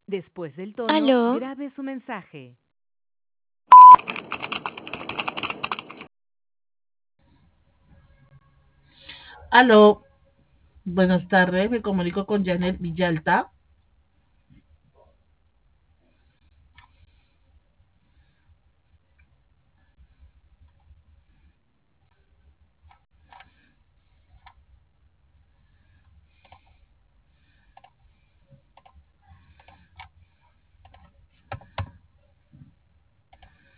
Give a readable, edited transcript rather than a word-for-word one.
Después del tono, Aló, grabe su mensaje. Aló, buenas tardes, me comunico con Janet Villalta.